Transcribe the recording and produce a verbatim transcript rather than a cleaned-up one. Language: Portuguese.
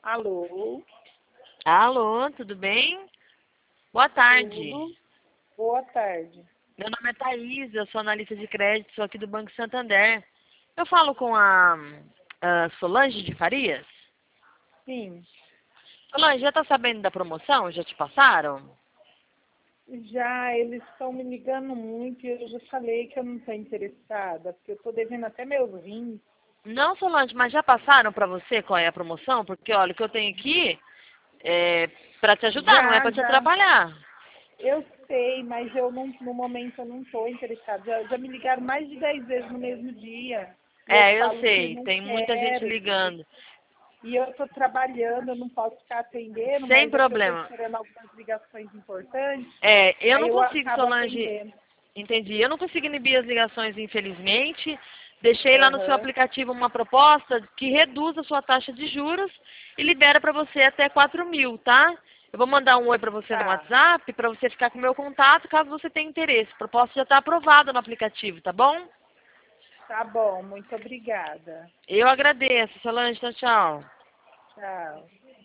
Alô? Alô, tudo bem? Boa tarde. Tudo? Boa tarde. Meu nome é Thaís, eu sou analista de crédito, sou aqui do Banco Santander. Eu falo com a, a Solange de Farias? Sim. Solange, já está sabendo da promoção? Já te passaram? Já eles estão me ligando muito e eu já falei que eu não estou interessada, porque eu estou devendo até meus rins. Não, Solange, mas já passaram para você qual é a promoção? Porque, olha, o que eu tenho aqui é para te ajudar, não é Já, para te já. atrapalhar. Eu sei, mas eu não, no momento eu não estou interessada. Já, já me ligaram mais de dez vezes no mesmo dia. E eu É, eu falo que sei, não tem muita gente quero. ligando. E eu estou trabalhando, eu não posso ficar atendendo, Sem mas é que eu estou problema. esperando algumas ligações importantes. É, eu Aí não eu consigo, acabo Solange. atendendo. Entendi. Eu não consigo inibir as ligações, infelizmente. Deixei lá no seu Aham. aplicativo uma proposta que reduz a sua taxa de juros e libera para você até quatro mil, tá? Eu vou mandar um oi para você no Tá. WhatsApp, para você ficar com o meu contato, caso você tenha interesse. A proposta já está aprovada no aplicativo, tá bom? Tá bom, muito obrigada. Eu agradeço, Solange. Tchau, tchau. Tchau.